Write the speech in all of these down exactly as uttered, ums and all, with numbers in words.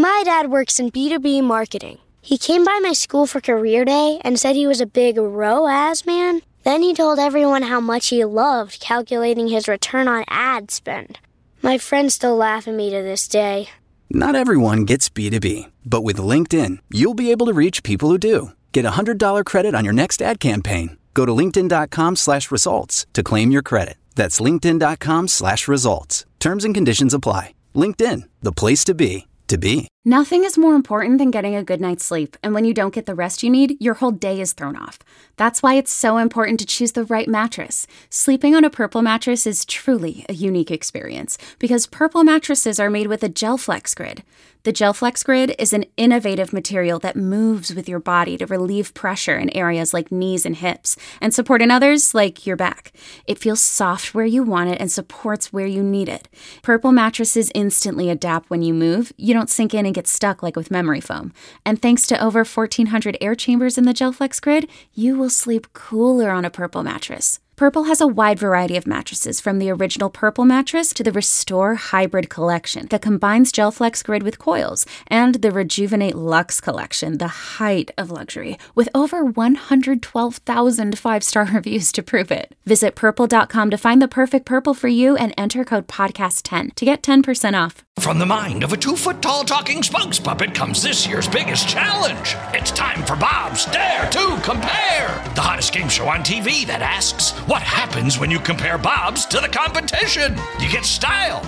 My dad works in B two B marketing. He came by my school for career day and said he was a big R O A S man. Then he told everyone how much he loved calculating his return on ad spend. My friends still laugh at me to this day. Not everyone gets B two B, but with LinkedIn, you'll be able to reach people who do. Get a one hundred dollars credit on your next ad campaign. Go to linkedin.com slash results to claim your credit. That's linkedin.com slash results. Terms and conditions apply. LinkedIn, the place to be, to be. Nothing is more important than getting a good night's sleep, and when you don't get the rest you need, your whole day is thrown off. That's why it's so important to choose the right mattress. Sleeping on a Purple mattress is truly a unique experience, because Purple mattresses are made with a GelFlex Grid. The GelFlex Grid is an innovative material that moves with your body to relieve pressure in areas like knees and hips, and support in others like your back. It feels soft where you want it and supports where you need it. Purple mattresses instantly adapt when you move. You don't sink in and get stuck like with memory foam. And thanks to over fourteen hundred air chambers in the GelFlex Grid, you will sleep cooler on a Purple mattress. Purple has a wide variety of mattresses, from the original Purple mattress to the Restore Hybrid collection that combines GelFlex Grid with coils, and the Rejuvenate Luxe collection, the height of luxury, with over one hundred twelve thousand five-star reviews to prove it. Visit purple dot com to find the perfect Purple for you and enter code podcast ten to get ten percent off. From the mind of a two-foot-tall talking spokes puppet comes this year's biggest challenge. It's time for Bob's Dare to Compare, the hottest game show on T V that asks, what happens when you compare Bob's to the competition? You get style.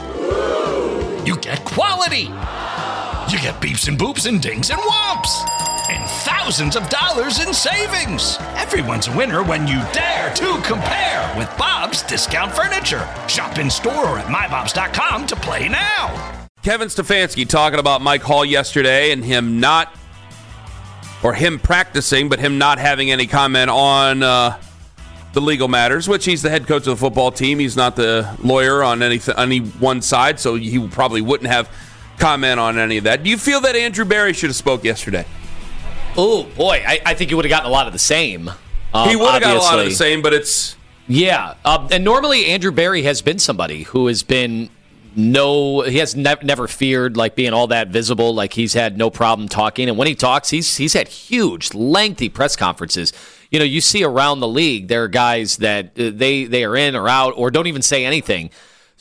You get quality. You get beeps and boops and dings and whomps. And thousands of dollars in savings. Everyone's a winner when you dare to compare with Bob's Discount Furniture. Shop in store or at my bobs dot com to play now. Kevin Stefanski talking about Mike Hall yesterday and him not, or him practicing, but him not having any comment on uh, the legal matters, which he's the head coach of the football team. He's not the lawyer on any, any one side, so he probably wouldn't have comment on any of that. Do you feel that Andrew Berry should have spoke yesterday? Oh, boy, I, I think he would have gotten a lot of the same. Um, he would have got a lot of the same, but it's... Yeah, um, and normally Andrew Berry has been somebody who has been no... He has ne- never feared like being all that visible, like he's had no problem talking. And when he talks, he's he's had huge, lengthy press conferences. You know, you see around the league, there are guys that uh, they, they are in or out or don't even say anything.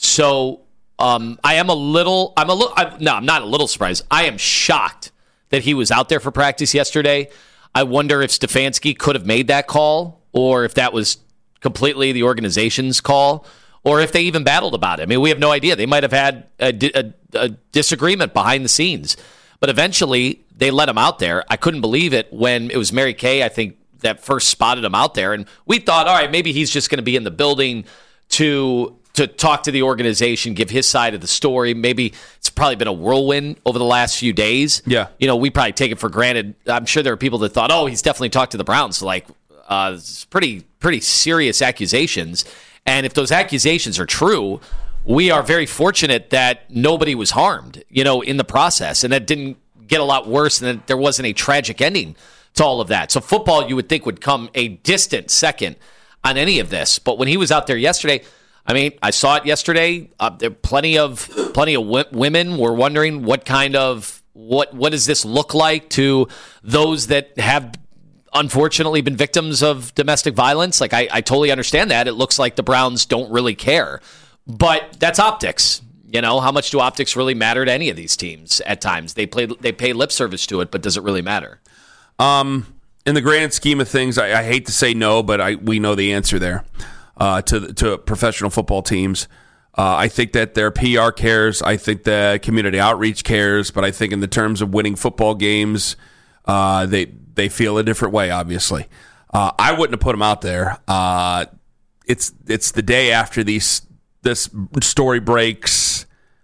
So um, I am a little... I'm a little... I'm, no, I'm not a little surprised. I am shocked that he was out there for practice yesterday. I wonder if Stefanski could have made that call, or if that was completely the organization's call, or if they even battled about it. I mean, we have no idea. They might have had a, a, a disagreement behind the scenes. But eventually, they let him out there. I couldn't believe it when it was Mary Kay, I think, that first spotted him out there. And we thought, all right, maybe he's just going to be in the building to... to talk to the organization, give his side of the story. Maybe it's probably been a whirlwind over the last few days. Yeah. You know, we probably take it for granted. I'm sure there are people that thought, oh, he's definitely talked to the Browns. Like, uh, it's pretty, pretty serious accusations. And if those accusations are true, we are very fortunate that nobody was harmed, you know, in the process. And that didn't get a lot worse, and that there wasn't a tragic ending to all of that. So football, you would think, would come a distant second on any of this. But when he was out there yesterday, I mean, I saw it yesterday. Uh, there plenty of plenty of w- women were wondering what kind of what what does this look like to those that have unfortunately been victims of domestic violence. Like I, I totally understand that. It looks like the Browns don't really care, but that's optics. You know, how much do optics really matter to any of these teams? At times, they play they pay lip service to it, but does it really matter? Um, in the grand scheme of things, I, I hate to say no, but I we know the answer there. Uh, to to professional football teams. Uh, I think that their P R cares. I think the community outreach cares. But I think in the terms of winning football games, uh, they they feel a different way, obviously. Uh, I wouldn't have put them out there. Uh, it's it's the day after these this story breaks.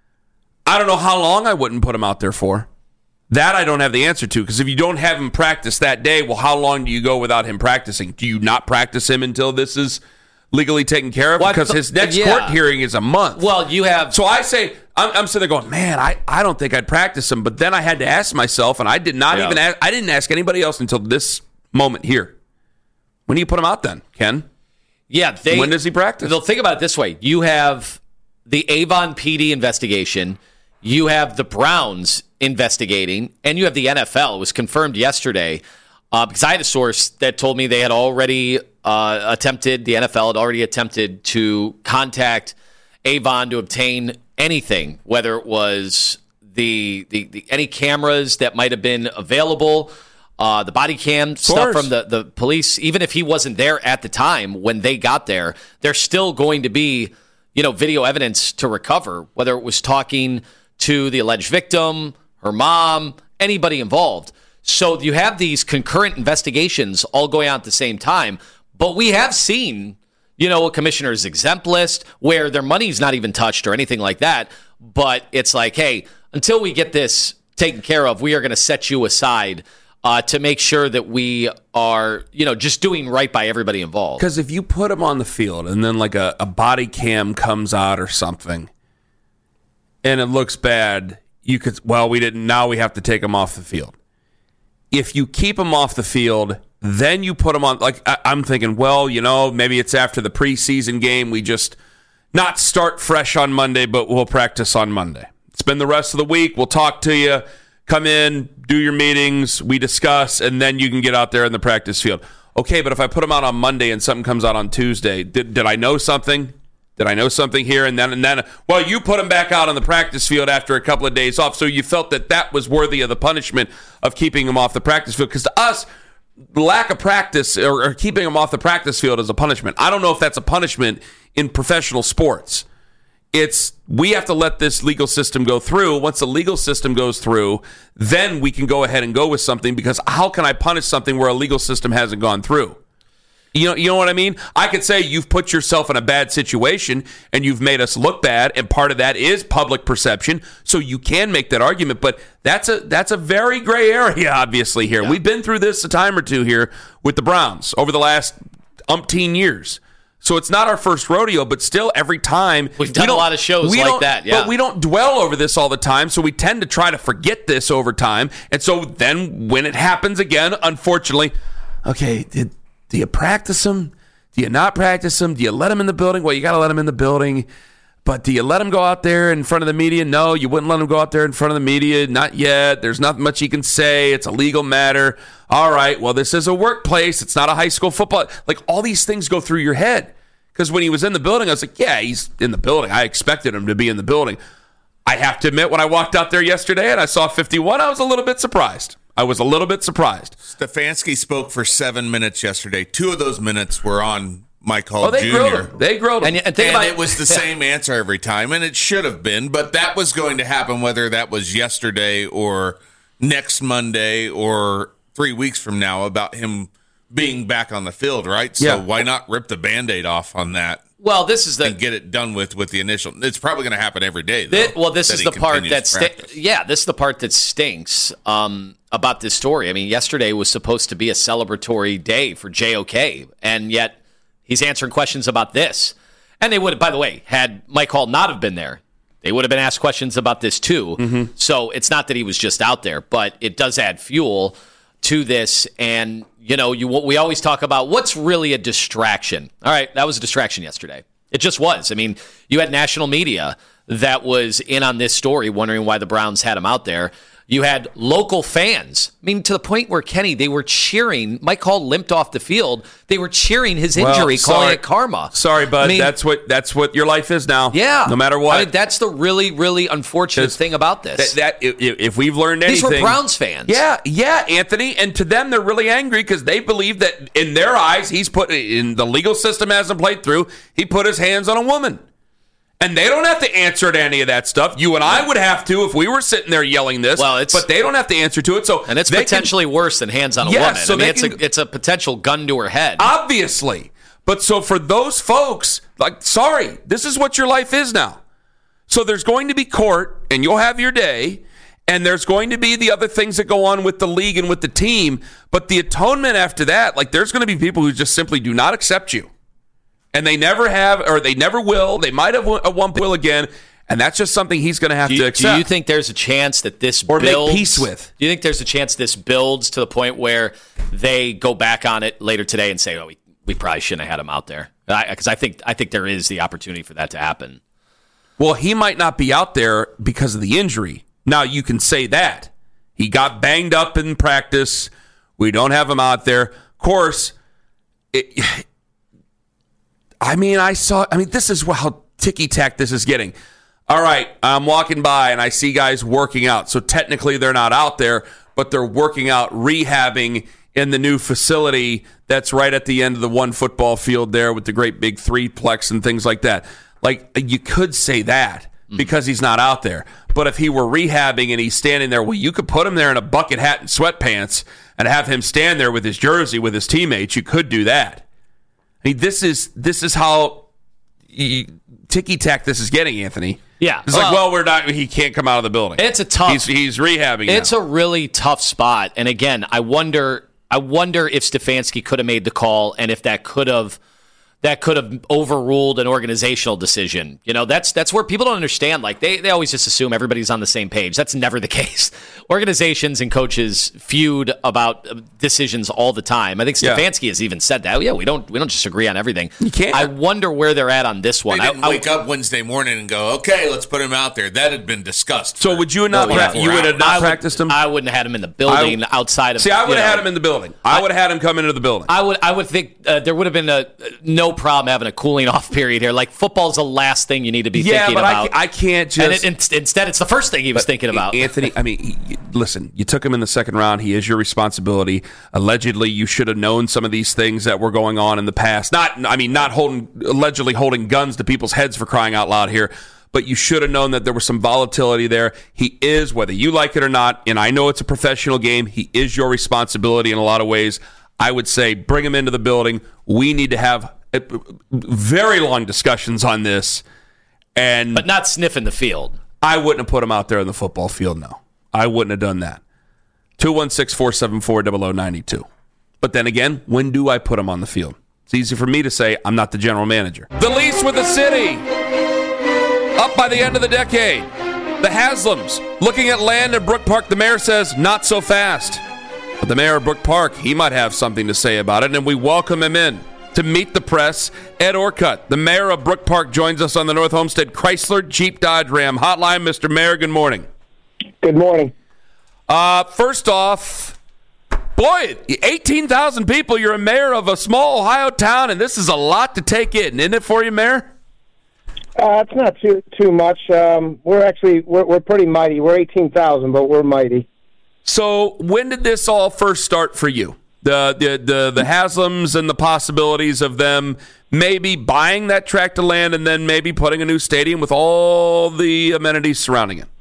I don't know how long I wouldn't put them out there for. That I don't have the answer to, because if you don't have him practice that day, well, how long do you go without him practicing? Do you not practice him until this is legally taken care of? Well, because his next yeah. court hearing is a month. Well, you have... So I say, I'm, I'm sitting there going, man, I, I don't think I'd practice him. But then I had to ask myself, and I did not yeah. even ask, I didn't ask anybody else until this moment here. When do you put him out then, Ken? Yeah. They, when does he practice? They'll think about it this way. You have the Avon P D investigation. You have the Browns investigating, and you have the N F L. It was confirmed yesterday uh, because I had a source that told me they had already uh, attempted, the N F L had already attempted to contact Avon to obtain anything, whether it was the, the, the any cameras that might have been available, uh, the body cam stuff from the, the police. Even if he wasn't there at the time when they got there, there's still going to be, you know, video evidence to recover, whether it was talking to the alleged victim, her mom, anybody involved. So you have these concurrent investigations all going on at the same time. But we have seen, you know, a commissioner's exempt list where their money's not even touched or anything like that. But it's like, hey, until we get this taken care of, we are going to set you aside uh, to make sure that we are, you know, just doing right by everybody involved. Because if you put him on the field and then like a, a body cam comes out or something and it looks bad, you could, well, we didn't, now we have to take him off the field. If you keep him off the field, then you put him on, like, I, I'm thinking, well, you know, maybe it's after the preseason game. We just not start fresh on Monday, but we'll practice on Monday. Spend the rest of the week. We'll talk to you. Come in, do your meetings, we discuss, and then you can get out there in the practice field. Okay, but if I put him out on Monday and something comes out on Tuesday, did, did I know something? Did I know something here? And then, and then, well, you put him back out on the practice field after a couple of days off, so you felt that that was worthy of the punishment of keeping him off the practice field. Because to us, lack of practice or, or keeping him off the practice field is a punishment. I don't know if that's a punishment in professional sports. It's, we have to let this legal system go through. Once the legal system goes through, then we can go ahead and go with something, because how can I punish something where a legal system hasn't gone through? You know, you know what I mean? I could say you've put yourself in a bad situation and you've made us look bad, and part of that is public perception, so you can make that argument, but that's a that's a very gray area, obviously, here. Yeah. We've been through this a time or two here with the Browns over the last umpteen years. So it's not our first rodeo, but still every time. We've done we a lot of shows like that, yeah. But we don't dwell over this all the time, so we tend to try to forget this over time. And so then when it happens again, unfortunately, okay, did, do you practice them? Do you not practice them? Do you let them in the building? Well, you got to let them in the building. But do you let them go out there in front of the media? No, you wouldn't let them go out there in front of the media. Not yet. There's not much you can say. It's a legal matter. All right, well, this is a workplace. It's not a high school football. Like, all these things go through your head. Because when he was in the building, I was like, yeah, he's in the building. I expected him to be in the building. I have to admit, when I walked out there yesterday and I saw fifty-one, I was a little bit surprised. I was a little bit surprised. Stefanski spoke for seven minutes yesterday. Two of those minutes were on Mike Hall oh, they Junior Grilled him. They grilled him. And, and, and about, it was the yeah. same answer every time, and it should have been, but that was going to happen whether that was yesterday or next Monday or three weeks from now, about him being back on the field, right? So yeah. why not rip the Band-Aid off on that? Well, this is the and get it done with with the initial. It's probably going to happen every day, though. This, well, this is the part that st- yeah, this is the part that stinks um, about this story. I mean, yesterday was supposed to be a celebratory day for J O K, and yet he's answering questions about this. And they would have, by the way, had Mike Hall not have been there, they would have been asked questions about this too. Mm-hmm. So it's not that he was just out there, but it does add fuel to this. And you know, you we always talk about what's really a distraction. All right, that was a distraction yesterday. It just was. I mean, you had national media that was in on this story, wondering why the Browns had him out there. You had local fans. I mean, to the point where, Kenny, they were cheering. Mike Hall limped off the field. They were cheering his injury, well, calling it karma. Sorry, bud. I mean, that's what that's what your life is now. Yeah. No matter what. I mean, that's the really, really unfortunate thing about this. That, that if, if we've learned anything. These were Browns fans. Yeah, yeah, Anthony. And to them, they're really angry because they believe that in their eyes, he's put, in the legal system hasn't played through, he put his hands on a woman. And they don't have to answer to any of that stuff. You and I would have to if we were sitting there yelling this. Well, it's, but they don't have to answer to it. So and it's potentially can, worse than hands on a yes, woman. So I mean, it's can, a it's a potential gun to her head. Obviously. But so for those folks, like, sorry, this is what your life is now. So there's going to be court, and you'll have your day, and there's going to be the other things that go on with the league and with the team. But the atonement after that, like, there's going to be people who just simply do not accept you. And they never have, or they never will. They might have at one point will again, and that's just something he's going to have do you, to accept. Do you think there's a chance that this or builds, make peace with? Do you think there's a chance this builds to the point where they go back on it later today and say, "Oh, we, we probably shouldn't have had him out there"? Because I, I think I think there is the opportunity for that to happen. Well, he might not be out there because of the injury, Now, you can say that. He got banged up in practice. We don't have him out there. Of course, it, I mean, I saw, I mean, this is how ticky-tack this is getting. All right, I'm walking by and I see guys working out. So technically they're not out there, but they're working out, rehabbing in the new facility that's right at the end of the one football field there with the great big three-plex and things like that. Like, you could say that because he's not out there. But if he were rehabbing and he's standing there, well, you could put him there in a bucket hat and sweatpants and have him stand there with his jersey with his teammates. You could do that. I mean, this is this is how ticky-tack this is getting, Anthony. Yeah. It's well, like, well, we're not, he can't come out of the building. It's a tough. He's, he's rehabbing It's now. a really tough spot. And again, I wonder I wonder if Stefanski could have made the call and if that could have that could have overruled an organizational decision. You know, that's that's where people don't understand. Like, they, they always just assume everybody's on the same page. That's never the case. Organizations and coaches feud about decisions all the time. I think Stefanski yeah. has even said that. Yeah, we don't we don't just agree on everything. You can't. I wonder where they're at on this one. They didn't I, wake I, up Wednesday morning and go, okay, let's put him out there. That had been discussed. So would you not? Pra- you would have not I practiced would, him? I wouldn't have had him in the building I, outside of. See, I would have know, had him in the building. I, I would have had him come into the building. I would. I would think uh, there would have been a no problem having a cooling off period here. Like, football's the last thing you need to be yeah, thinking but about. I, I can't just. And it, in, instead, it's the first thing he was thinking about. Anthony, I mean, he, listen, you took him in the second round. He is your responsibility. Allegedly, you should have known some of these things that were going on in the past. Not, I mean, not holding, allegedly holding guns to people's heads for crying out loud here. But you should have known that there was some volatility there. He is, whether you like it or not, and I know it's a professional game, he is your responsibility in a lot of ways. I would say bring him into the building. We need to have very long discussions on this, and but not sniffing the field. I wouldn't have put him out there in the football field. No, I wouldn't have done that. two one six, four seven four, zero zero nine two. But then again, when do I put him on the field? It's easy for me to say I'm not the general manager. The lease with the city up by the end of the decade. The Haslams looking at land in Brook Park. The mayor says not so fast, but the mayor of Brook Park, he might have something to say about it, and we welcome him in. To meet the press, Ed Orcutt, the mayor of Brook Park, joins us on the North Homestead Chrysler Jeep Dodge Ram hotline. Mister Mayor, good morning. Good morning. Uh, first off, boy, eighteen thousand people. You're a mayor of a small Ohio town, and this is a lot to take in, isn't it, for you, Mayor? Uh, it's not too too much. Um, we're actually we're, we're pretty mighty. We're eighteen thousand, but we're mighty. So when did this all first start for you? The, the the the Haslams and the possibilities of them maybe buying that tract of land and then maybe putting a new stadium with all the amenities surrounding it?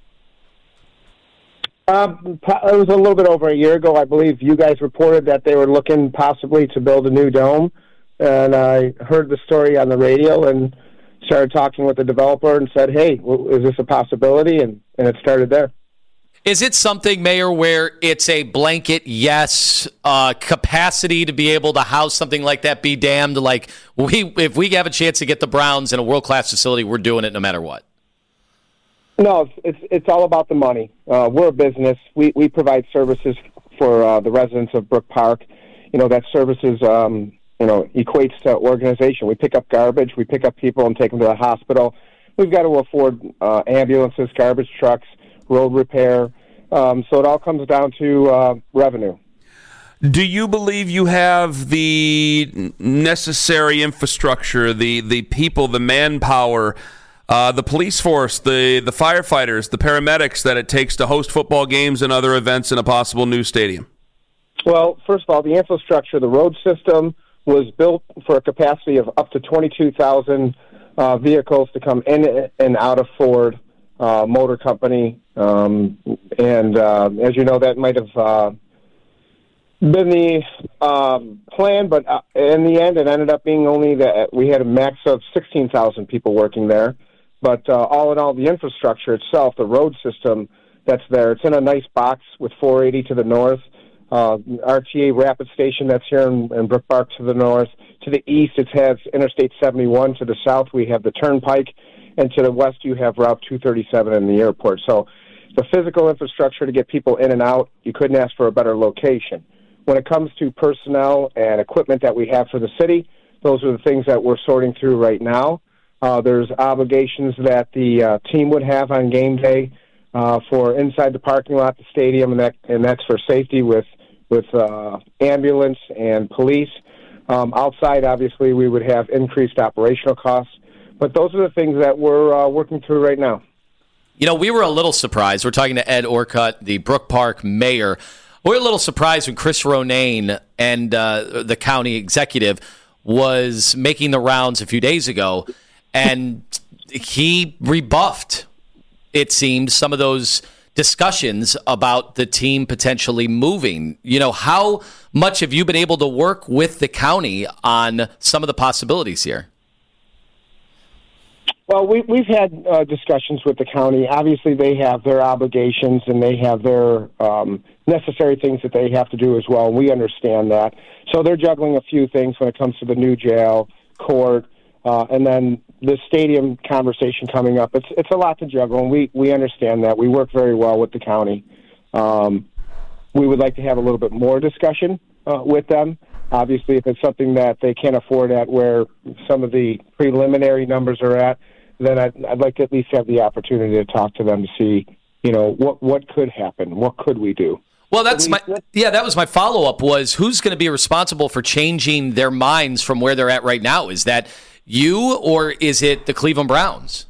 Um, it was a little bit over a year ago, I believe. You guys reported that they were looking possibly to build a new dome, and I heard the story on the radio and started talking with the developer and said, hey, is this a possibility? And, and it started there. Is it something, Mayor, where it's a blanket yes, uh, capacity to be able to house something like that be damned? Like, we, if we have a chance to get the Browns in a world-class facility, we're doing it no matter what. No, it's it's all about the money. Uh, we're a business. We we provide services for uh, the residents of Brook Park. You know, that services, um, you know, equates to organization. We pick up garbage. We pick up people and take them to the hospital. We've got to afford uh, ambulances, garbage trucks, road repair. Um, so it all comes down to uh, revenue. Do you believe you have the necessary infrastructure, the, the people, the manpower, uh, the police force, the, the firefighters, the paramedics that it takes to host football games and other events in a possible new stadium? Well, first of all, the infrastructure, the road system was built for a capacity of up to twenty-two thousand uh, vehicles to come in and out of Ford Uh, Motor Company, um, and uh, as you know, that might have uh, been the um, plan, but uh, in the end, it ended up being only that we had a max of sixteen thousand people working there. But uh, all in all, the infrastructure itself, the road system that's there, it's in a nice box with four eighty to the north, uh, R T A Rapid Station that's here in, in Brook Park to the north. To the east, it has Interstate seventy-one. To the south, we have the Turnpike. And to the west, you have Route two thirty-seven and the airport. So the physical infrastructure to get people in and out, you couldn't ask for a better location. When it comes to personnel and equipment that we have for the city, those are the things that we're sorting through right now. Uh, there's obligations that the uh, team would have on game day. uh, for inside the parking lot, the stadium, and that and that's for safety with with uh, ambulance and police. Um, outside, obviously, we would have increased operational costs. But those are the things that we're uh, working through right now. You know, we were a little surprised. We're talking to Ed Orcutt, the Brook Park mayor. We were a little surprised when Chris Ronayne and uh, the county executive was making the rounds a few days ago, and he rebuffed, it seemed, some of those discussions about the team potentially moving. You know, how much have you been able to work with the county on some of the possibilities here? Well, we, we've had uh, discussions with the county. Obviously, they have their obligations and they have their um, necessary things that they have to do as well. We understand that. So they're juggling a few things when it comes to the new jail, court, uh, and then the stadium conversation coming up. It's it's a lot to juggle, and we, we understand that. We work very well with the county. Um, we would like to have a little bit more discussion uh, with them. Obviously, if it's something that they can't afford at where some of the preliminary numbers are at, then I'd, I'd like to at least have the opportunity to talk to them to see, you know, what what could happen, what could we do. Well, that's my yeah. That was my follow up. Was who's going to be responsible for changing their minds from where they're at right now? Is that you, or is it the Cleveland Browns?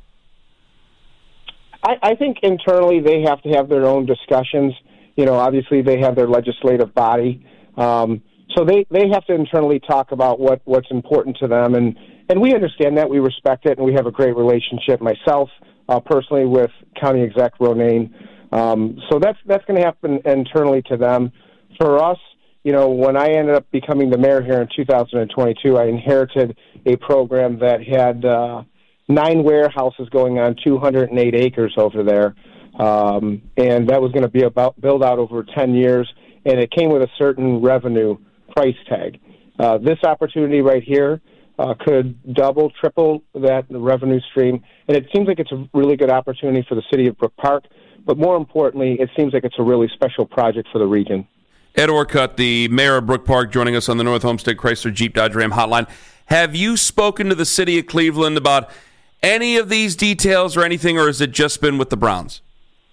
I, I think internally they have to have their own discussions. You know, obviously they have their legislative body, um, so they, they have to internally talk about what, what's important to them, and, and we understand that. We respect it, and we have a great relationship. Myself, uh, personally, with County Exec Ronayne. Um, so that's that's going to happen internally to them. For us, you know, when I ended up becoming the mayor here in two thousand twenty-two, I inherited a program that had uh, nine warehouses going on two hundred eight acres over there, um, and that was going to be about build out over ten years, and it came with a certain revenue price tag. Uh, this opportunity right here uh, could double, triple that revenue stream, and it seems like it's a really good opportunity for the city of Brook Park. But more importantly, it seems like it's a really special project for the region. Ed Orcutt, the mayor of Brook Park, joining us on the North Homestead Chrysler Jeep Dodge Ram hotline. Have you spoken to the city of Cleveland about any of these details or anything, or has it just been with the Browns?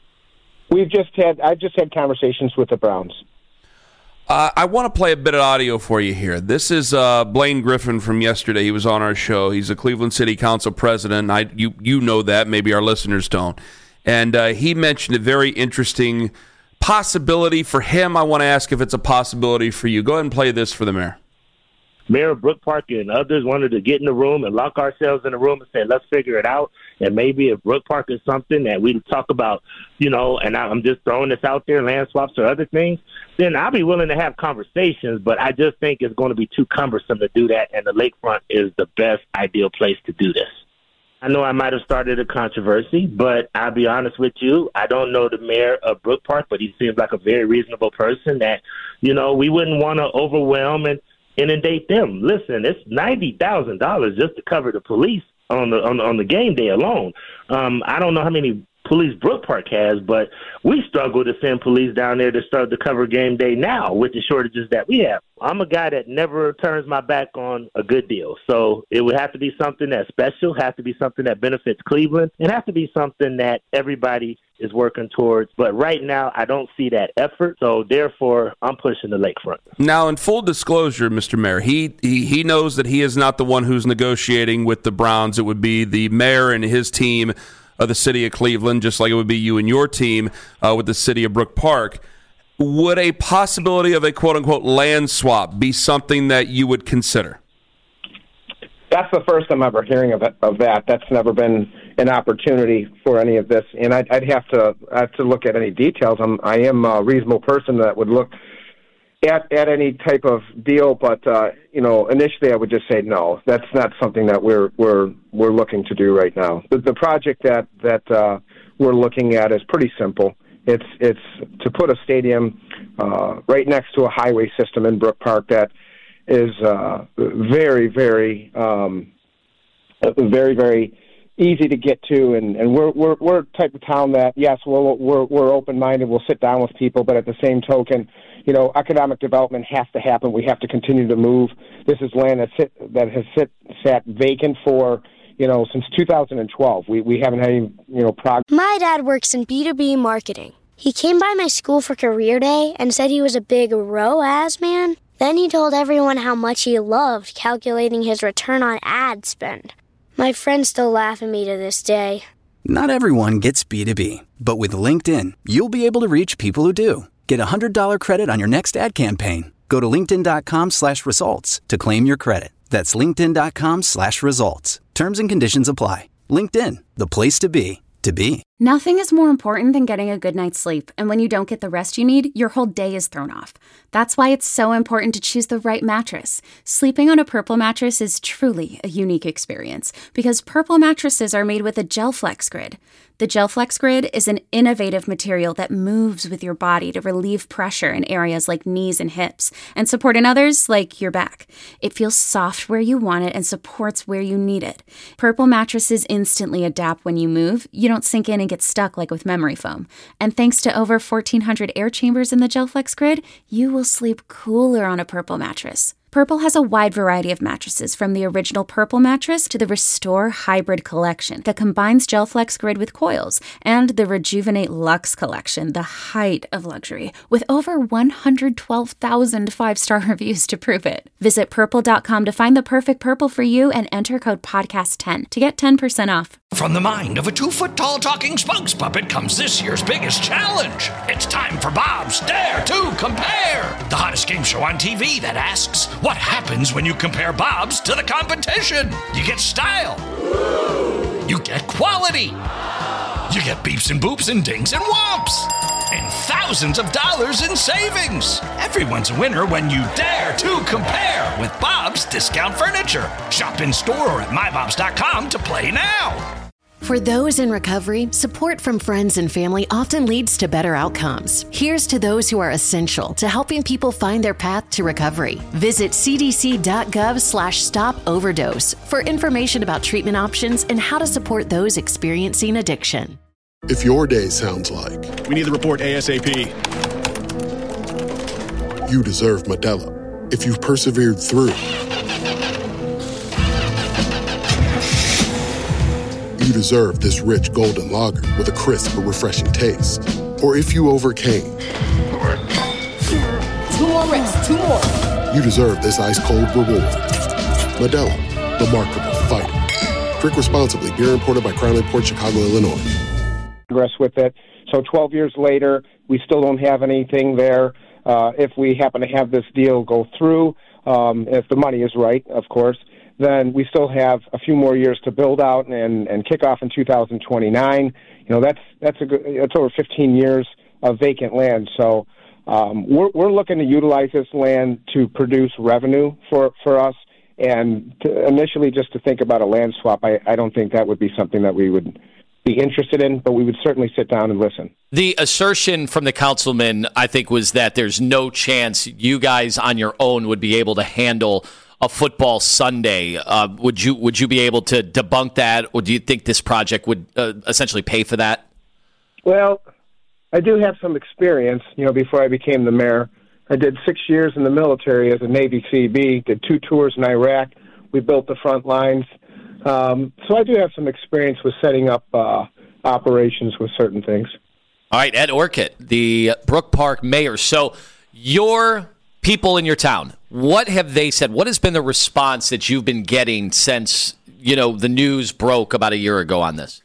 We've just had, I've just had conversations with the Browns. Uh, I want to play a bit of audio for you here. This is uh, Blaine Griffin from yesterday. He was on our show. He's a Cleveland City Council president. I, you, you know that. Maybe our listeners don't. And uh, he mentioned a very interesting possibility for him. I want to ask if it's a possibility for you. Go ahead and play this for the mayor. Mayor of Brook Park and others wanted to get in the room and lock ourselves in the room and say, let's figure it out. And maybe if Brook Park is something that we talk about, you know, and I'm just throwing this out there, land swaps or other things, then I'll be willing to have conversations. But I just think it's going to be too cumbersome to do that. And the lakefront is the best ideal place to do this. I know I might have started a controversy, but I'll be honest with you. I don't know the mayor of Brook Park, but he seems like a very reasonable person that, you know, we wouldn't want to overwhelm and inundate them. Listen, it's ninety thousand dollars just to cover the police on the on, on the game day alone. Um, I don't know how many police Brook Park has, but we struggle to send police down there to start to cover game day now with the shortages that we have. I'm a guy that never turns my back on a good deal. So it would have to be something that's special, have to be something that benefits Cleveland, and have to be something that everybody is working towards. But right now, I don't see that effort. So therefore, I'm pushing the lakefront. Now, in full disclosure, Mister Mayor, he, he, he knows that he is not the one who's negotiating with the Browns. It would be the mayor and his team of the city of Cleveland, just like it would be you and your team uh, with the city of Brook Park. Would a possibility of a quote-unquote land swap be something that you would consider? That's the first I'm ever hearing of, it, of that. That's never been an opportunity for any of this, and I'd, I'd have to I have to look at any details. I'm, I am a reasonable person that would look at at any type of deal, but uh, you know, initially I would just say no. That's not something that we're we're we're looking to do right now. The, the project that that uh, we're looking at is pretty simple. It's it's to put a stadium uh, right next to a highway system in Brook Park that is uh, very very um, very very easy to get to, and, and we're we're we're a type of town that yes, we're we're we're open minded. We'll sit down with people, but at the same token, you know, economic development has to happen. We have to continue to move. This is land that sit, that has sit, sat vacant for, you know, since two thousand twelve. We we haven't had any, you know, progress. My dad works in B two B marketing. He came by my school for career day and said he was a big R O A S man. Then he told everyone how much he loved calculating his return on ad spend. My friends still laugh at me to this day. Not everyone gets B two B, but with LinkedIn, you'll be able to reach people who do. Get a one hundred dollars credit on your next ad campaign. Go to linkedin.com slash results to claim your credit. That's linkedin.com slash results. Terms and conditions apply. LinkedIn, the place to be, to be. Nothing is more important than getting a good night's sleep, and when you don't get the rest you need, your whole day is thrown off. That's why it's so important to choose the right mattress. Sleeping on a Purple mattress is truly a unique experience because Purple mattresses are made with a GelFlex Grid. The GelFlex Grid is an innovative material that moves with your body to relieve pressure in areas like knees and hips and support in others like your back. It feels soft where you want it and supports where you need it. Purple mattresses instantly adapt when you move. You don't sink in and get stuck like with memory foam. And thanks to over fourteen hundred air chambers in the GelFlex Grid, you will sleep cooler on a Purple mattress. Purple has a wide variety of mattresses, from the original Purple mattress to the Restore Hybrid collection that combines GelFlex Grid with coils, and the Rejuvenate Luxe collection, the height of luxury, with over one hundred twelve thousand five-star reviews to prove it. Visit purple dot com to find the perfect Purple for you and enter code podcast ten to get ten percent off. From the mind of a two-foot-tall talking spokes puppet comes this year's biggest challenge. It's time for Bob's Dare to Compare, the hottest game show on T V that asks, what happens when you compare Bob's to the competition? You get style. You get quality. You get beeps and boops and dings and whomps. And thousands of dollars in savings. Everyone's a winner when you dare to compare with Bob's Discount Furniture. Shop in store or at my bobs dot com to play now. For those in recovery, support from friends and family often leads to better outcomes. Here's to those who are essential to helping people find their path to recovery. Visit cdc.gov slash stop overdose for information about treatment options and how to support those experiencing addiction. If your day sounds like, we need the report ASAP, you deserve Modelo. If you've persevered through, you deserve this rich golden lager with a crisp but refreshing taste. Or if you overcame. Two more reps, two more. You deserve this ice-cold reward. Modelo, the Remarkable Fighter. Drink responsibly. Beer imported by Crown Port Chicago, Illinois. Progress with it. So twelve years later, we still don't have anything there. Uh, if we happen to have this deal go through, um, if the money is right, of course, then we still have a few more years to build out and, and kick off in two thousand twenty-nine. You know, that's that's a good, that's over fifteen years of vacant land. So um, we're we're looking to utilize this land to produce revenue for, for us. And to initially, just to think about a land swap, I, I don't think that would be something that we would be interested in, but we would certainly sit down and listen. The assertion from the councilman, I think, was that there's no chance you guys on your own would be able to handle a football Sunday. Uh, would you would you be able to debunk that, or do you think this project would uh, essentially pay for that? Well, I do have some experience. You know, before I became the mayor, I did six years in the military as a Navy C B, did two tours in Iraq. We built the front lines. Um, so I do have some experience with setting up uh, operations with certain things. All right, Ed Orcutt, the Brook Park mayor. So your people in your town, what have they said? What has been the response that you've been getting since, you know, the news broke about a year ago on this?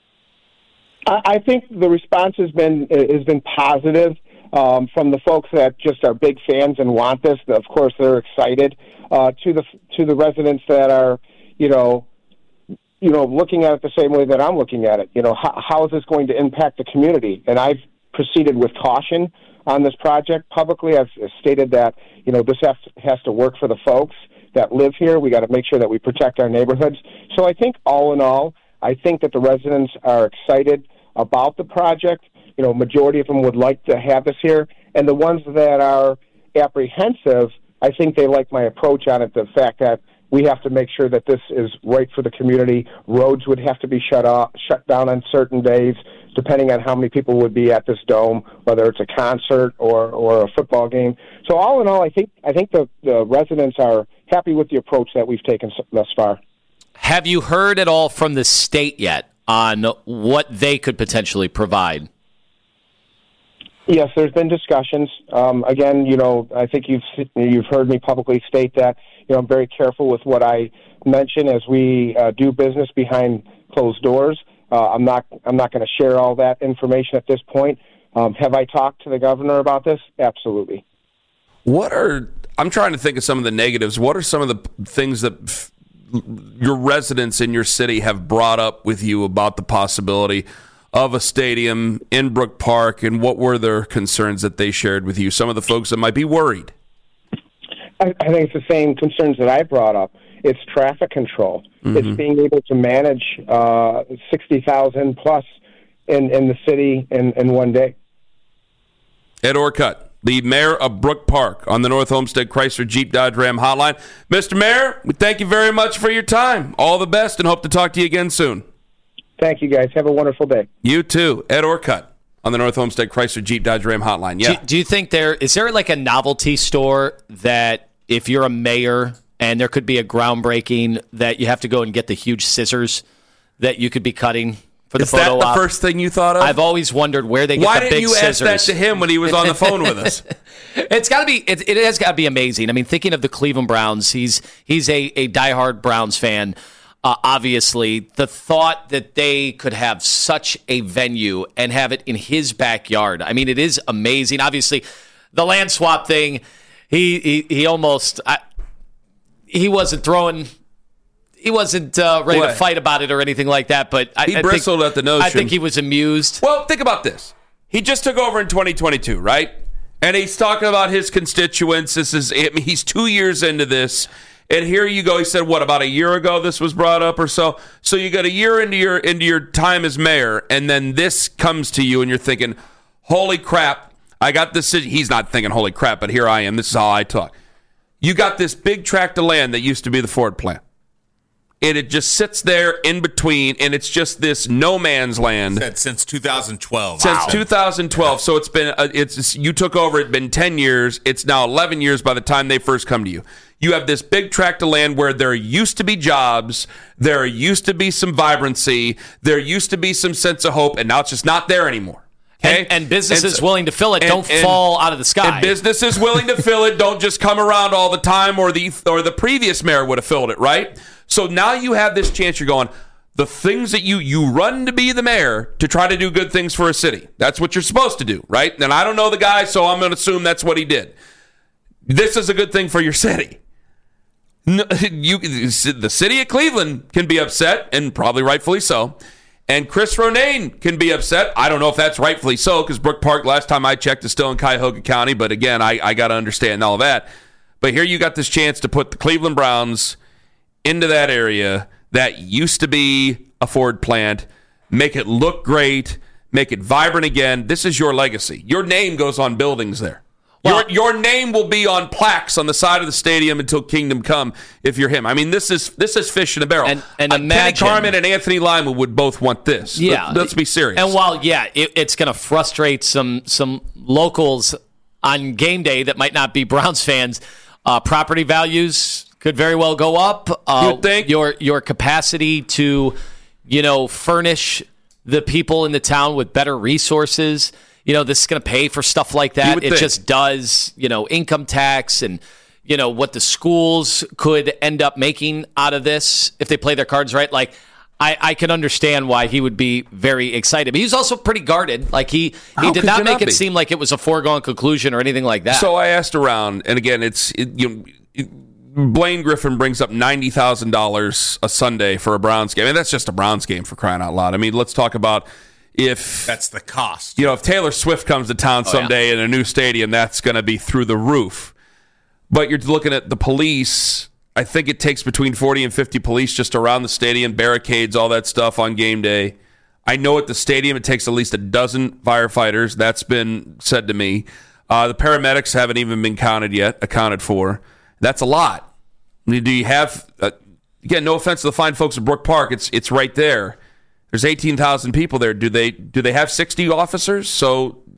I think the response has been has been positive um, from the folks that just are big fans and want this. Of course, they're excited. Uh, to the to the residents that are, you know, you know, looking at it the same way that I'm looking at it. You know, how, how is this going to impact the community? And I've proceeded with caution on this project publicly. I've stated that, you know, this has to, has to work for the folks that live here. We got to make sure that we protect our neighborhoods. So I think all in all, I think that the residents are excited about the project. You know, majority of them would like to have this here. And the ones that are apprehensive, I think they like my approach on it, the fact that we have to make sure that this is right for the community. Roads would have to be shut off, shut down on certain days, depending on how many people would be at this dome, whether it's a concert or, or a football game. So all in all, I think I think the, the residents are happy with the approach that we've taken thus far. Have you heard at all from the state yet on what they could potentially provide? Yes, there's been discussions. Um, again, you know, I think you've you've heard me publicly state that, you know, I'm very careful with what I mention as we uh, do business behind closed doors. Uh, I'm not I'm not going to share all that information at this point. Um, have I talked to the governor about this? Absolutely. What are I'm trying to think of some of the negatives. What are some of the things that f- your residents in your city have brought up with you about the possibility of a stadium in Brook Park, and what were their concerns that they shared with you? Some of the folks that might be worried. I, I think it's the same concerns that I brought up. It's traffic control. Mm-hmm. It's being able to manage uh, sixty thousand plus in, in the city in, in one day. Ed Orcutt, the mayor of Brook Park, on the North Homestead Chrysler Jeep Dodge Ram hotline. Mister Mayor, we thank you very much for your time. All the best, and hope to talk to you again soon. Thank you, guys. Have a wonderful day. You too. Ed Orcutt on the North Homestead Chrysler Jeep Dodge Ram hotline. Yeah. Do, do you think there is there like a novelty store that if you're a mayor and there could be a groundbreaking that you have to go and get the huge scissors that you could be cutting for the is photo op? Is that the first thing you thought of? I've always wondered where they get Why the big scissors. Why didn't you ask that to him when he was on the phone with us? It's got to be. It, it has got to be amazing. I mean, thinking of the Cleveland Browns, he's he's a, a diehard Browns fan. Uh, obviously, the thought that they could have such a venue and have it in his backyard. I mean, it is amazing. Obviously, the land swap thing, he he, he almost I, he wasn't throwing, he wasn't uh, ready what? to fight about it or anything like that. But I, he I bristled think, at the notion. I think he was amused. Well, think about this. He just took over in twenty twenty-two, right? And he's talking about his constituents. This is I mean, he's two years into this. And here you go. He said, what, about a year ago this was brought up or so? So you got a year into your into your time as mayor, and then this comes to you, and you're thinking, holy crap, I got this. He's not thinking, holy crap, but here I am. This is how I talk. You got this big tract of land that used to be the Ford plant. And it just sits there in between, and it's just this no man's land. Said since two thousand twelve. Since wow. two thousand twelve. So it's been, uh, it's you took over, it's been ten years. It's now eleven years by the time they first come to you. You have this big tract of land where there used to be jobs, there used to be some vibrancy, there used to be some sense of hope, and now it's just not there anymore. Okay? And, and businesses and, willing to fill it and, don't and, fall out of the sky. And businesses willing to fill it don't just come around all the time, or the or the previous mayor would have filled it, right? So now you have this chance. You're going, the things that you you run to be the mayor to try to do good things for a city. That's what you're supposed to do, right? And I don't know the guy, so I'm going to assume that's what he did. This is a good thing for your city. No, you, the city of Cleveland can be upset, and probably rightfully so. And Chris Ronayne can be upset. I don't know if that's rightfully so, because Brook Park, last time I checked, is still in Cuyahoga County. But again, I, I got to understand all of that. But here you got this chance to put the Cleveland Browns into that area that used to be a Ford plant, make it look great, make it vibrant again. This is your legacy. Your name goes on buildings there. Well, your, your name will be on plaques on the side of the stadium until Kingdom Come if you're him. I mean, this is this is fish in a barrel. And, and uh, imagine, Kenny Carmen and Anthony Lyman would both want this. Yeah. Let, let's be serious. And while, yeah, it, it's going to frustrate some some locals on game day that might not be Browns fans, uh, property values could very well go up. Uh, you think? Your, your capacity to, you know, furnish the people in the town with better resources. You know, this is going to pay for stuff like that. It think. just does, you know, income tax and, you know, what the schools could end up making out of this if they play their cards right. Like, I, I can understand why he would be very excited. But he's also pretty guarded. Like, he, he How did could not you make not it be? seem like it was a foregone conclusion or anything like that. So I asked around, and again, it's it, you know, it, Blaine Griffin brings up ninety thousand dollars a Sunday for a Browns game. I mean, that's just a Browns game, for crying out loud. I mean, let's talk about if that's the cost. You know, if Taylor Swift comes to town Oh, someday yeah. in a new stadium, that's going to be through the roof. But you're looking at the police. I think it takes between forty and fifty police just around the stadium, barricades, all that stuff on game day. I know at the stadium it takes at least a dozen firefighters. That's been said to me. Uh, the paramedics haven't even been counted yet, accounted for. That's a lot. I mean, do you have, uh, again, no offense to the fine folks at Brook Park, it's it's right there. There's eighteen thousand people there. Do they do they have sixty officers? So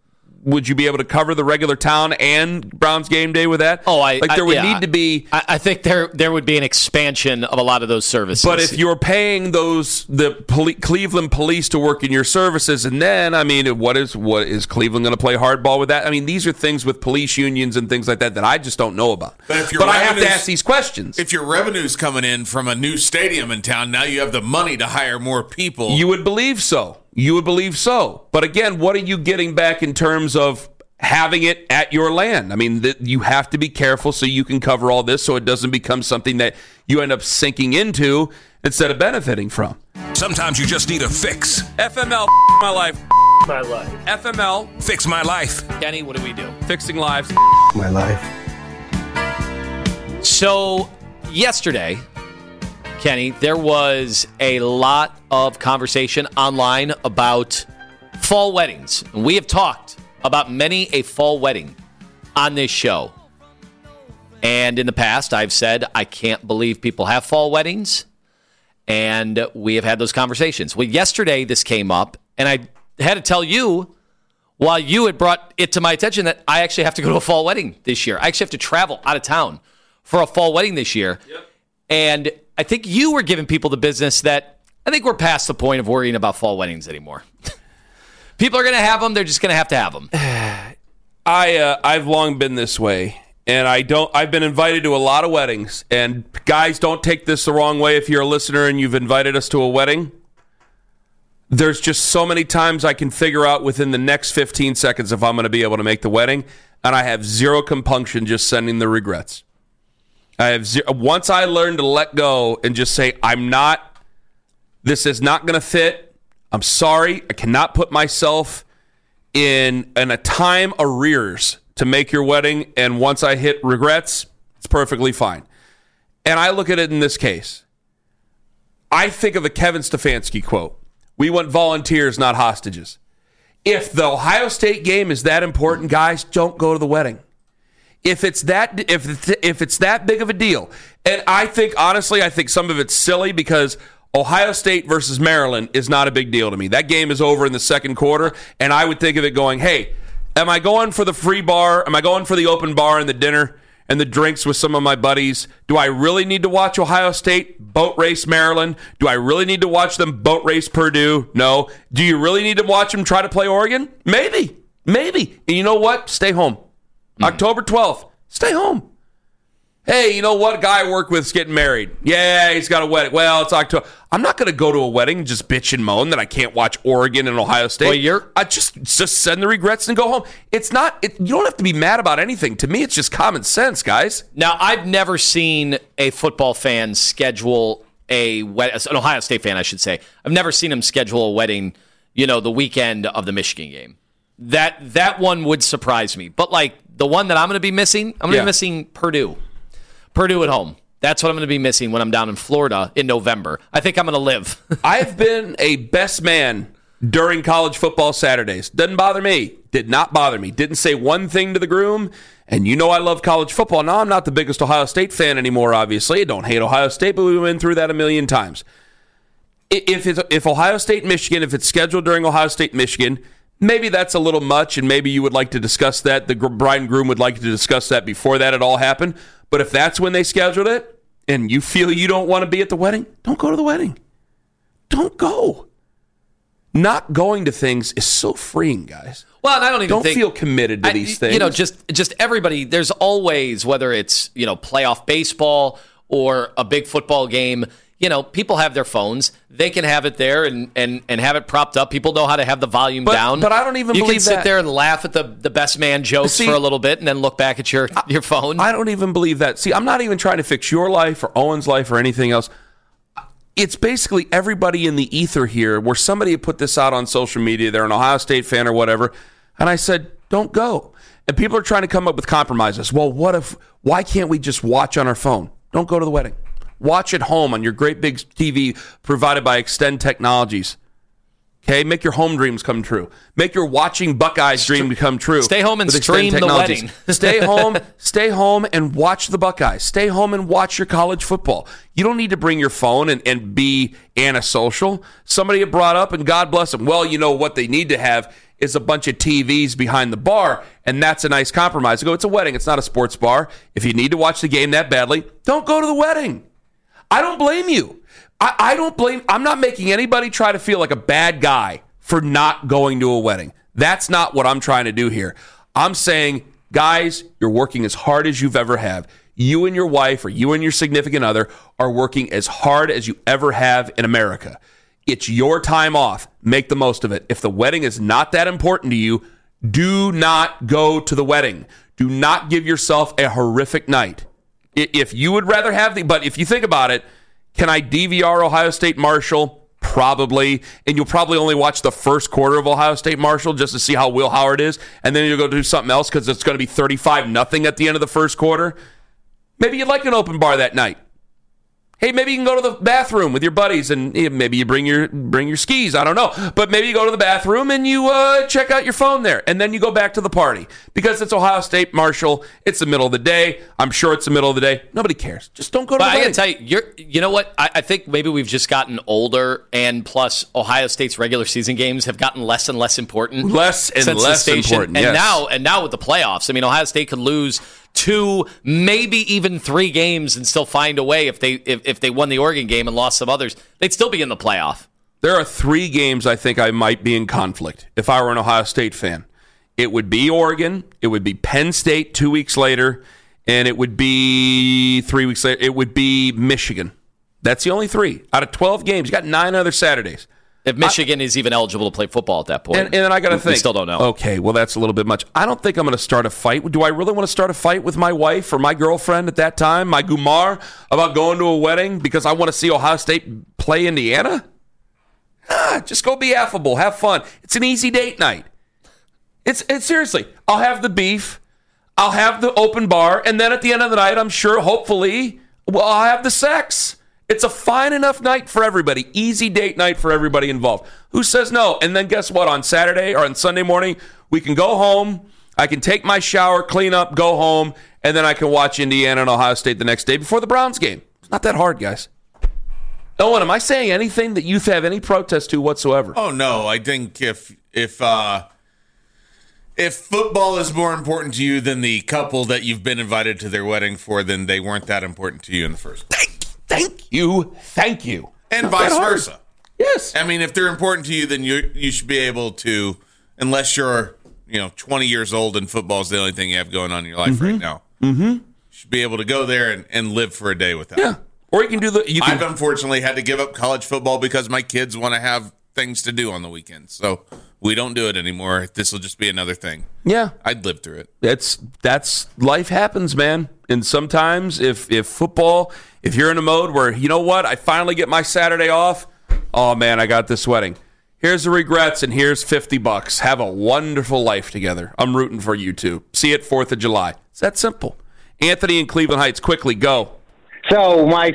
would you be able to cover the regular town and Browns game day with that? Oh, I like there I, would yeah. need to be. I, I think there there would be an expansion of a lot of those services. But if you're paying those the poli- Cleveland police to work in your services, and then I mean, what is what is Cleveland going to play hardball with that? I mean, these are things with police unions and things like that that I just don't know about. But, if your but I have to revenues- ask these questions. If your revenue's coming in from a new stadium in town, now you have the money to hire more people. You would believe so. You would believe so. But again, what are you getting back in terms of having it at your land? I mean, th- you have to be careful so you can cover all this so it doesn't become something that you end up sinking into instead of benefiting from. Sometimes you just need a fix. F M L, my life. My life. F M L, Fix my life. Kenny, what do we do? fixing lives. My life. So yesterday, Kenny, there was a lot of conversation online about fall weddings. We have talked about many a fall wedding on this show. And in the past, I've said I can't believe people have fall weddings. And we have had those conversations. Well, yesterday this came up, and I had to tell you, while you had brought it to my attention, that I actually have to go to a fall wedding this year. I actually have to travel out of town for a fall wedding this year. Yep. And I think you were giving people the business that I think we're past the point of worrying about fall weddings anymore. People are going to have them. They're just going to have to have them. I, uh, I've long been this way. And I don't. I've been invited to a lot of weddings. And guys, don't take this the wrong way if you're a listener and you've invited us to a wedding. There's just so many times I can figure out within the next fifteen seconds if I'm going to be able to make the wedding. And I have zero compunction just sending the regrets. I have zero. Once I learn to let go and just say, I'm not, this is not going to fit. I'm sorry. I cannot put myself in, in a time arrears to make your wedding, and once I hit regrets, it's perfectly fine. And I look at it in this case. I think of a Kevin Stefanski quote. We want volunteers, not hostages. If the Ohio State game is that important, guys, don't go to the wedding. If it's that if it's, if it's that big of a deal, and I think, honestly, I think some of it's silly because Ohio State versus Maryland is not a big deal to me. That game is over in the second quarter, and I would think of it going, hey, am I going for the free bar? Am I going for the open bar and the dinner and the drinks with some of my buddies? Do I really need to watch Ohio State boat race Maryland? Do I really need to watch them boat race Purdue? No. Do you really need to watch them try to play Oregon? Maybe. Maybe. And you know what? Stay home. Mm. October twelfth. Stay home. Hey, you know what? Guy I work with is getting married. Yeah, he's got a wedding. Well, it's October. I'm not going to go to a wedding and just bitch and moan that I can't watch Oregon and Ohio State. Well, you're I just just send the regrets and go home. It's not. It, you don't have to be mad about anything. To me, it's just common sense, guys. Now, I've never seen a football fan schedule a wedding. An Ohio State fan, I should say. I've never seen him schedule a wedding. You know, the weekend of the Michigan game. That that one would surprise me. But like the one that I'm going to be missing, I'm going to Yeah. be missing Purdue. Purdue at home. That's what I'm going to be missing when I'm down in Florida in November. I think I'm going to live. I've been a best man during college football Saturdays. Doesn't bother me. Did not bother me. Didn't say one thing to the groom. And you know I love college football. Now, I'm not the biggest Ohio State fan anymore, obviously. I don't hate Ohio State, but we went through that a million times. If it's, if Ohio State, Michigan, if it's scheduled during Ohio State, Michigan, maybe that's a little much, and maybe you would like to discuss that. The bride and groom would like to discuss that before that it all happened. But if that's when they scheduled it, and you feel you don't want to be at the wedding, don't go to the wedding. Don't go. Not going to things is so freeing, guys. Well, and I don't even don't think, feel committed to I, these things. You know, just just everybody. There's always, whether it's you know playoff baseball or a big football game. You know, people have their phones. They can have it there and, and, and have it propped up. People know how to have the volume but, down. But I don't even you believe can sit that. there and laugh at the, the best man jokes See, for a little bit and then look back at your, your phone. I don't even believe that. See, I'm not even trying to fix your life or Owen's life or anything else. It's basically everybody in the ether here where somebody had put this out on social media. They're an Ohio State fan or whatever. And I said, don't go. And people are trying to come up with compromises. Well, what if, why can't we just watch on our phone? Don't go to the wedding. Watch at home on your great big T V provided by Extend Technologies. Okay, make your home dreams come true. Make your watching Buckeyes dream come true. Stay home and with Extend stream the wedding. stay home, stay home and watch the Buckeyes. Stay home and watch your college football. You don't need to bring your phone and, and be antisocial. Somebody had brought up, and God bless them, well, you know what they need to have is a bunch of T Vs behind the bar, and that's a nice compromise. I go, it's a wedding. It's not a sports bar. If you need to watch the game that badly, don't go to the wedding. I don't blame you. I, I don't blame. I'm not making anybody try to feel like a bad guy for not going to a wedding. That's not what I'm trying to do here. I'm saying, guys, you're working as hard as you've ever have. You and your wife or you and your significant other are working as hard as you ever have in America. It's your time off. Make the most of it. If the wedding is not that important to you, do not go to the wedding. Do not give yourself a horrific night. If you would rather have the, but if you think about it, can I D V R Ohio State Marshall? Probably. And you'll probably only watch the first quarter of Ohio State Marshall just to see how Will Howard is. And then you'll go do something else because it's going to be thirty-five nothing at the end of the first quarter. Maybe you'd like an open bar that night. Hey, maybe you can go to the bathroom with your buddies and maybe you bring your bring your skis. I don't know. But maybe you go to the bathroom and you uh, check out your phone there. And then you go back to the party. Because it's Ohio State Marshall. It's the middle of the day. I'm sure it's the middle of the day. Nobody cares. Just don't go to but the I wedding. gotta tell you, you're, you know what? I, I think maybe we've just gotten older, and plus Ohio State's regular season games have gotten less and less important. Less and since less the station. important, And yes. now, and now with the playoffs, I mean, Ohio State could lose two, maybe even three games and still find a way. If they if, if they won the Oregon game and lost some others, they'd still be in the playoff. There are three games I think I might be in conflict if I were an Ohio State fan. It would be Oregon, it would be Penn State two weeks later, and it would be three weeks later, it would be Michigan. That's the only three. Out of twelve games, you got nine other Saturdays. If Michigan I, is even eligible to play football at that point. And, and then I got to think. We still don't know. Okay, well, that's a little bit much. I don't think I'm going to start a fight. Do I really want to start a fight with my wife or my girlfriend at that time, my Gumar, about going to a wedding because I want to see Ohio State play Indiana? Ah, just go be affable. Have fun. It's an easy date night. It's, it's seriously, I'll have the beef. I'll have the open bar. And then at the end of the night, I'm sure, hopefully, well, I'll have the sex. It's a fine enough night for everybody. Easy date night for everybody involved. Who says no? And then guess what? On Saturday or on Sunday morning, we can go home. I can take my shower, clean up, go home, and then I can watch Indiana and Ohio State the next day before the Browns game. It's not that hard, guys. Owen, am I saying anything that you have any protest to whatsoever? Oh, no. I think if if uh, if football is more important to you than the couple that you've been invited to their wedding for, then they weren't that important to you in the first place. Thank you. Thank you. And Not vice that hard. versa. Yes. I mean, if they're important to you, then you you should be able to, unless you're, you know, twenty years old and football is the only thing you have going on in your life Mm-hmm. right now. Mm-hmm. You should be able to go there and, and live for a day with that. Yeah. Or you can do the. You can, I've unfortunately had to give up college football because my kids want to have things to do on the weekends. So we don't do it anymore. This will just be another thing. Yeah. I'd live through it. That's that's life happens, man. And sometimes if if football, if you're in a mode where, you know what, I finally get my Saturday off, oh man, I got this wedding. Here's the regrets and here's fifty bucks. Have a wonderful life together. I'm rooting for you two. See you at fourth of July. It's that simple. Anthony in Cleveland Heights, quickly, go. So my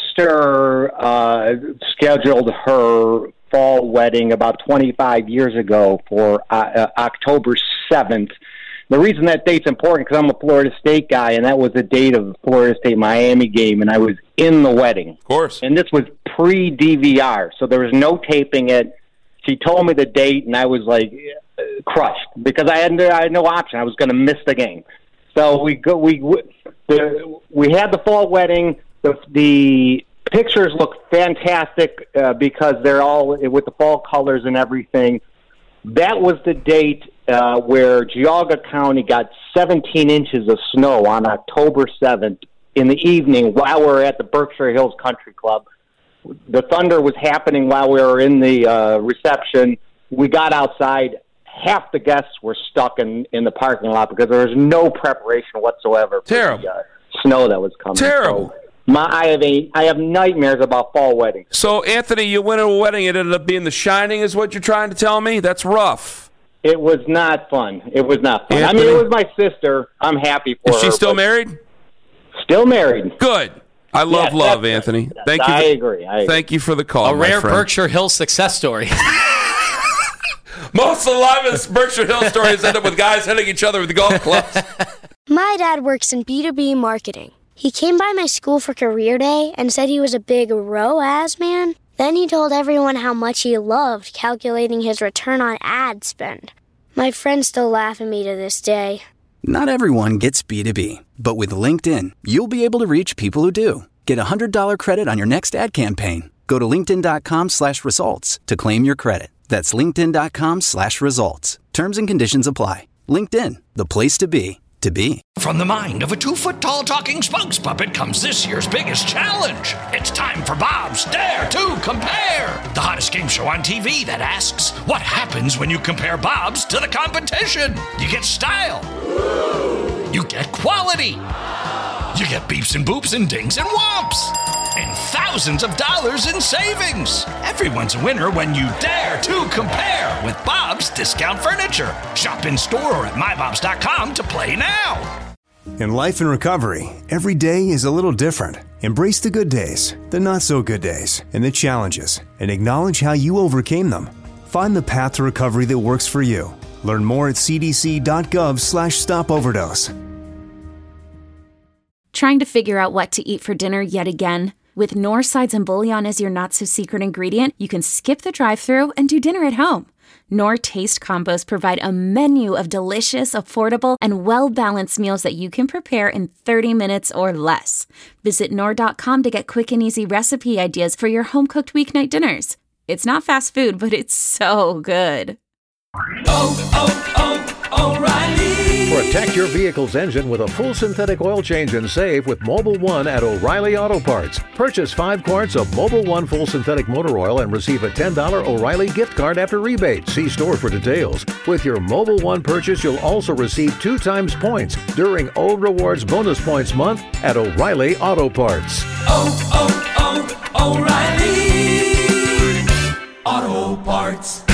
sister uh, scheduled her fall wedding about twenty-five years ago for uh, uh, October seventh. The reason that date's important because I'm a Florida State guy, and that was the date of the Florida State-Miami game, and I was in the wedding. Of course. And this was pre-D V R, so there was no taping it. She told me the date, and I was like uh, crushed because I had, I had no option. I was going to miss the game. So we go. We the, we had the fall wedding. The, the pictures look fantastic uh, because they're all with the fall colors and everything. That was the date uh, where Geauga County got seventeen inches of snow on October seventh in the evening while we were at the Berkshire Hills Country Club. The thunder was happening while we were in the uh, reception. We got outside. Half the guests were stuck in, in the parking lot because there was no preparation whatsoever for Terrible. the uh, snow that was coming. Terrible. So my, I have a, I have nightmares about fall weddings. So, Anthony, you went to a wedding. It ended up being The Shining is what you're trying to tell me? That's rough. It was not fun. It was not fun. Anthony? I mean, it was my sister. I'm happy for Is her. she still but married? Still married. Good. I love Yes, love, that's Anthony. right. Thank you. I for- agree. I agree. Thank you for the call, A my rare friend. Berkshire Hills success story. Most of the livest Berkshire Hill stories end up with guys hitting each other with golf clubs. My dad works in B two B marketing. He came by my school for career day and said he was a big R O A S man. Then he told everyone how much he loved calculating his return on ad spend. My friends still laugh at me to this day. Not everyone gets B two B, but with LinkedIn, you'll be able to reach people who do. Get a one hundred dollars credit on your next ad campaign. Go to linkedin.com slash results to claim your credit. That's linkedin.com slash results. Terms and conditions apply. LinkedIn, the place to be, to be. From the mind of a two-foot-tall talking spokes puppet comes this year's biggest challenge. It's time for Bob's Dare to Compare, the hottest game show on T V that asks, what happens when you compare Bob's to the competition? You get style. You get quality. You get beeps and boops and dings and whomps. And thousands of dollars in savings. Everyone's a winner when you dare to compare with Bob's Discount Furniture. Shop in store or at my bobs dot com to play now. In life and recovery, every day is a little different. Embrace the good days, the not so good days, and the challenges, and acknowledge how you overcame them. Find the path to recovery that works for you. Learn more at cdc.gov slash stop overdose. Trying to figure out what to eat for dinner yet again? With Knorr sides and bouillon as your not-so-secret ingredient, you can skip the drive-thru and do dinner at home. Knorr Taste Combos provide a menu of delicious, affordable, and well-balanced meals that you can prepare in thirty minutes or less. Visit Knorr dot com to get quick and easy recipe ideas for your home-cooked weeknight dinners. It's not fast food, but it's so good. Oh, oh, oh, O'Reilly! Protect your vehicle's engine with a full synthetic oil change and save with Mobil one at O'Reilly Auto Parts. Purchase five quarts of Mobil one full synthetic motor oil and receive a ten dollars O'Reilly gift card after rebate. See store for details. With your Mobil one purchase, you'll also receive two times points during O Rewards Bonus Points Month at O'Reilly Auto Parts. Oh, oh, oh, O'Reilly Auto Parts.